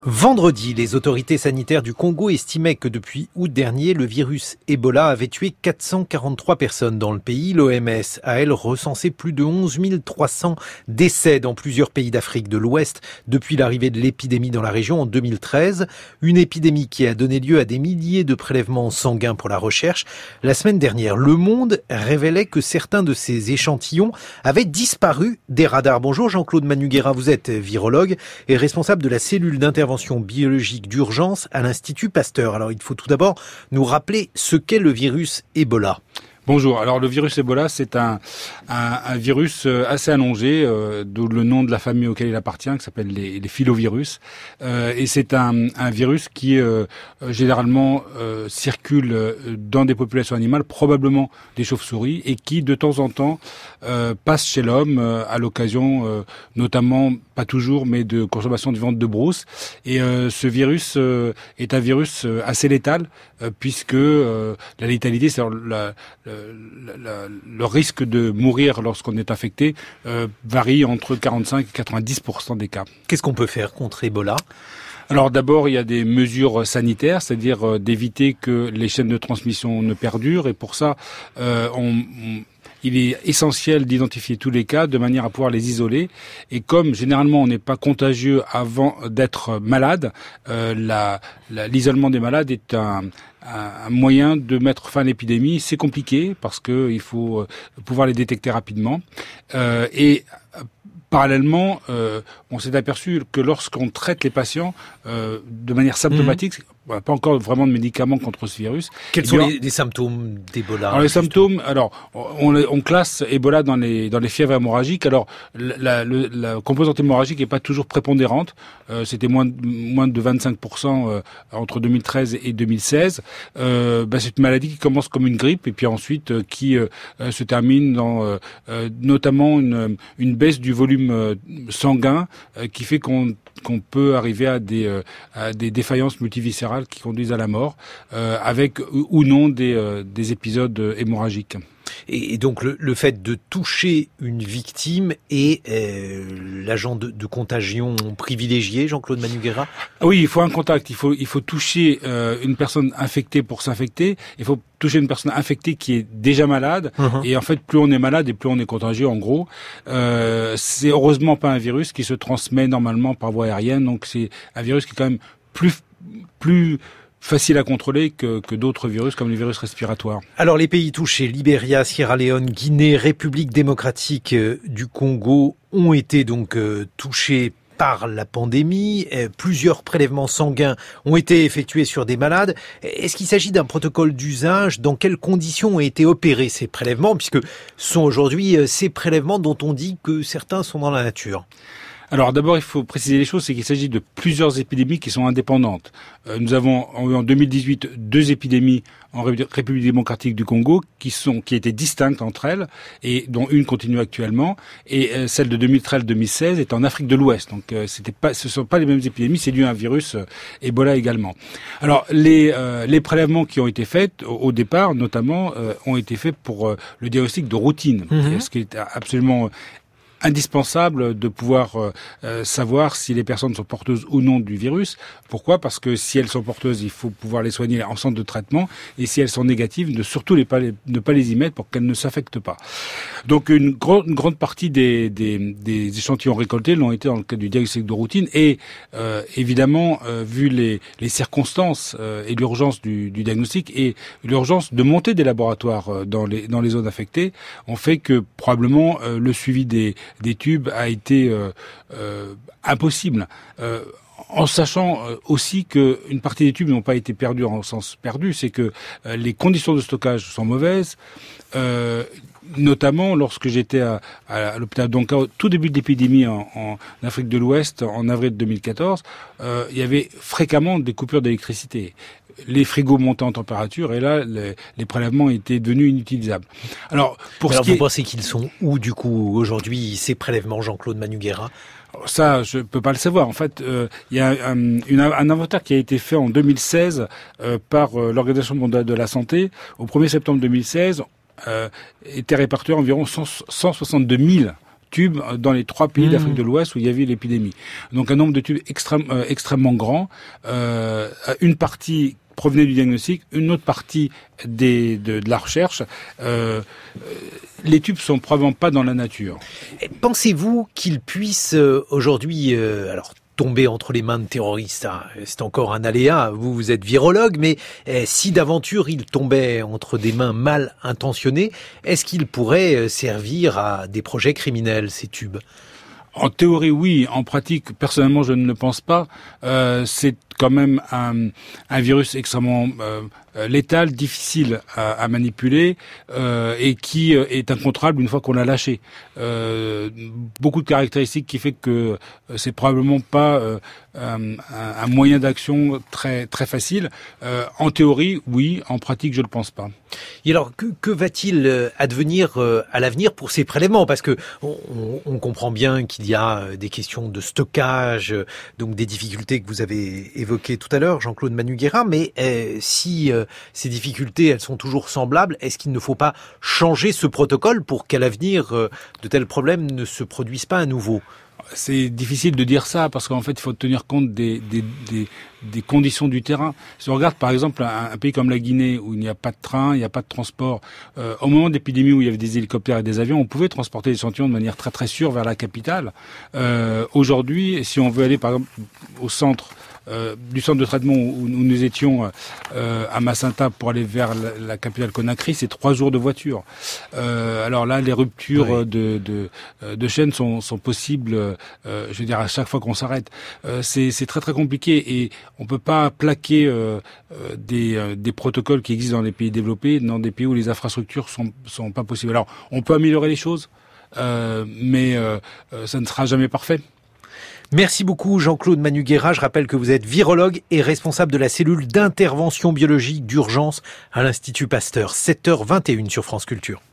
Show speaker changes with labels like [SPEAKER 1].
[SPEAKER 1] Vendredi, les autorités sanitaires du Congo estimaient que depuis août dernier, le virus Ebola avait tué 443 personnes dans le pays. L'OMS a, elle, recensé plus de 11 300 décès dans plusieurs pays d'Afrique de l'Ouest depuis l'arrivée de l'épidémie dans la région en 2013. Une épidémie qui a donné lieu à des milliers de prélèvements sanguins pour la recherche. La semaine dernière, Le Monde révélait que certains de ces échantillons avaient disparu des radars. Bonjour Jean-Claude Manuguera, vous êtes virologue et responsable de la cellule d'intervention biologique d'urgence à l'Institut Pasteur. Alors, il faut tout d'abord nous rappeler ce qu'est le virus Ebola.
[SPEAKER 2] Bonjour. Alors le virus Ebola, c'est un virus assez allongé, d'où le nom de la famille auquel il appartient, qui s'appelle les filovirus. Et c'est un virus qui généralement circule dans des populations animales, probablement des chauves-souris, et qui de temps en temps passe chez l'homme à l'occasion, notamment, pas toujours, mais de consommation de viande de brousse. Et ce virus est un virus assez létal, puisque la létalité, c'est le risque de mourir lorsqu'on est infecté varie entre 45 et 90% des cas.
[SPEAKER 1] Qu'est-ce qu'on peut faire contre Ebola ?
[SPEAKER 2] Alors d'abord, il y a des mesures sanitaires, c'est-à-dire d'éviter que les chaînes de transmission ne perdurent. Et pour ça, il est essentiel d'identifier tous les cas de manière à pouvoir les isoler. Et comme généralement on n'est pas contagieux avant d'être malade, l'isolement des malades est un moyen de mettre fin à l'épidémie. C'est compliqué parce que il faut pouvoir les détecter rapidement. Parallèlement, on s'est aperçu que lorsqu'on traite les patients de manière symptomatique, on n'a pas encore vraiment de médicaments contre ce virus.
[SPEAKER 1] Quels sont les symptômes d'Ebola ?
[SPEAKER 2] Alors les symptômes, on classe Ebola dans les fièvres hémorragiques. Alors la composante hémorragique n'est pas toujours prépondérante. C'était moins de 25% entre 2013 et 2016. C'est une maladie qui commence comme une grippe et puis ensuite qui se termine dans notamment une baisse du volume sanguin qui fait qu'on peut arriver à des défaillances multiviscérales qui conduisent à la mort, avec ou non des épisodes hémorragiques.
[SPEAKER 1] Et donc le fait de toucher une victime est l'agent de contagion privilégié, Jean-Claude Manuguera ?
[SPEAKER 2] Oui, il faut un contact. Il faut toucher une personne infectée pour s'infecter. Il faut toucher une personne infectée qui est déjà malade. Et en fait, plus on est malade et plus on est contagieux, en gros. C'est heureusement pas un virus qui se transmet normalement par voie aérienne. Donc c'est un virus qui est quand même plus facile à contrôler que d'autres virus comme les virus respiratoires.
[SPEAKER 1] Alors les pays touchés, Libéria, Sierra Leone, Guinée, République démocratique du Congo ont été donc touchés par la pandémie. Plusieurs prélèvements sanguins ont été effectués sur des malades. Est-ce qu'il s'agit d'un protocole d'usage ? Dans quelles conditions ont été opérés ces prélèvements ? Puisque ce sont aujourd'hui ces prélèvements dont on dit que certains sont dans la nature.
[SPEAKER 2] Alors d'abord, il faut préciser les choses, c'est qu'il s'agit de plusieurs épidémies qui sont indépendantes. Nous avons eu en 2018 deux épidémies en République démocratique du Congo qui étaient distinctes entre elles et dont une continue actuellement. Et celle de 2013-2016 est en Afrique de l'Ouest. Donc ce sont pas les mêmes épidémies, c'est dû à un virus Ebola également. Alors les prélèvements qui ont été faits au départ, notamment, ont été faits pour le diagnostic de routine, ce qui est absolument indispensable de pouvoir savoir si les personnes sont porteuses ou non du virus. Pourquoi ? Parce que si elles sont porteuses, il faut pouvoir les soigner en centre de traitement, et si elles sont négatives, ne pas les y mettre pour qu'elles ne s'affectent pas. Donc une grande partie des échantillons récoltés l'ont été dans le cadre du diagnostic de routine, et évidemment, vu les circonstances et l'urgence du diagnostic et l'urgence de monter des laboratoires dans les zones affectées, on fait que probablement le suivi des tubes a été impossible. En sachant aussi qu'une partie des tubes n'ont pas été perdus en sens perdu, c'est que les conditions de stockage sont mauvaises. Notamment lorsque j'étais à l'hôpital d'Onka au tout début de l'épidémie en Afrique de l'Ouest en avril 2014, il y avait fréquemment des coupures d'électricité. Les frigos montaient en température et là, les prélèvements étaient devenus inutilisables. Alors,
[SPEAKER 1] vous pensez qu'ils sont où, du coup, aujourd'hui, ces prélèvements, Jean-Claude Manuguera ?
[SPEAKER 2] Ça, je peux pas le savoir. En fait, il y a un inventaire qui a été fait en 2016 par l'Organisation mondiale de la santé. Au 1er septembre 2016, étaient répartis environ 162 000 tubes dans les 3 pays d'Afrique de l'Ouest où il y avait l'épidémie. Donc un nombre de tubes extrêmement grand. Une partie provenait du diagnostic, une autre partie de la recherche. Les tubes sont probablement pas dans la nature.
[SPEAKER 1] Pensez-vous qu'ils puissent aujourd'hui, tomber entre les mains de terroristes, c'est encore un aléa. Vous êtes virologue, mais si d'aventure ils tombaient entre des mains mal intentionnées, est-ce qu'ils pourraient servir à des projets criminels, ces tubes ?
[SPEAKER 2] En théorie, oui. En pratique, personnellement, je ne le pense pas. C'est quand même un virus extrêmement létal, difficile à manipuler et qui est incontrôlable une fois qu'on l'a lâché. Beaucoup de caractéristiques qui fait que c'est probablement pas un moyen d'action très très facile. En théorie, oui. En pratique, je le pense pas.
[SPEAKER 1] Et alors, que va-t-il advenir à l'avenir pour ces prélèvements ? Parce que on comprend bien qu'il y a des questions de stockage, donc des difficultés que vous avez évoquées tout à l'heure, Jean-Claude Manugera, mais si ces difficultés, elles sont toujours semblables, est-ce qu'il ne faut pas changer ce protocole pour qu'à l'avenir, de tels problèmes ne se produisent pas à nouveau ?
[SPEAKER 2] C'est difficile de dire ça parce qu'en fait, il faut tenir compte des conditions du terrain. Si on regarde par exemple un pays comme la Guinée où il n'y a pas de train, il n'y a pas de transport, au moment d'épidémie où il y avait des hélicoptères et des avions, on pouvait transporter l'échantillon de manière très très sûre vers la capitale. Aujourd'hui, si on veut aller par exemple au centre du centre de traitement où nous étions à Macenta pour aller vers la capitale Conakry, c'est 3 jours de voiture. Alors là, les ruptures de chaînes sont possibles. Je veux dire à chaque fois qu'on s'arrête. C'est très très compliqué et on peut pas plaquer des protocoles qui existent dans les pays développés dans des pays où les infrastructures sont pas possibles. Alors on peut améliorer les choses, mais ça ne sera jamais parfait.
[SPEAKER 1] Merci beaucoup Jean-Claude Manugera. Je rappelle que vous êtes virologue et responsable de la cellule d'intervention biologique d'urgence à l'Institut Pasteur. 7h21 sur France Culture.